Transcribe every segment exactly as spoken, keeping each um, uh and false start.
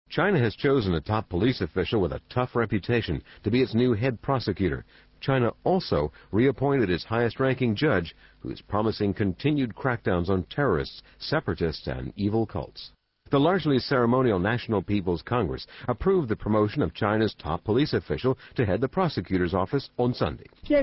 China has chosen a top police official with a tough reputation to be its new head prosecutor. China also reappointed its highest-ranking judge, who is promising continued crackdowns on terrorists, separatists, and evil cults. The largely ceremonial National People's Congress approved the promotion of China's top police official to head the prosecutor's office on Sunday.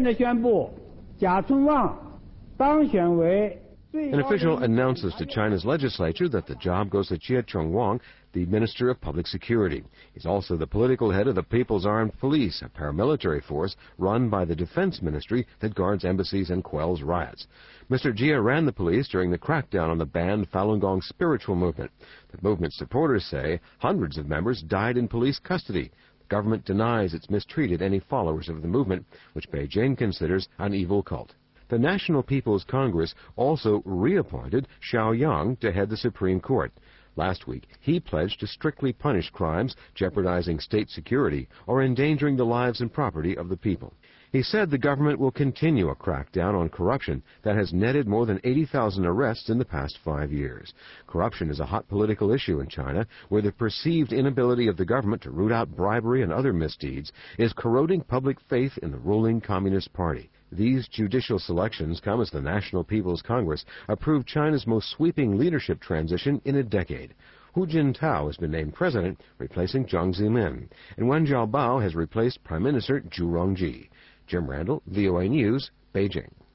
An official announces to China's legislature that the job goes to Jie Chongwang, the Minister of Public Security. He's also the political head of the People's Armed Police, a paramilitary force run by the Defense Ministry that guards embassies and quells riots. Mister Jie ran the police during the crackdown on the banned Falun Gong spiritual movement. The movement's supporters say hundreds of members died in police custody. The government denies it's mistreated any followers of the movement, which Beijing considers an evil cult. The National People's Congress also reappointed Xiao Yang to head the Supreme Court. Last week, he pledged to strictly punish crimes jeopardizing state security or endangering the lives and property of the people. He said the government will continue a crackdown on corruption that has netted more than eighty thousand arrests in the past five years. Corruption is a hot political issue in China, where the perceived inability of the government to root out bribery and other misdeeds is corroding public faith in the ruling Communist Party. These judicial selections come as the National People's Congress approved China's most sweeping leadership transition in a decade. Hu Jintao has been named president, replacing Jiang Zemin, and Wen Jiabao has replaced Prime Minister Zhu Rongji. Jim Randall, V O A News, Beijing.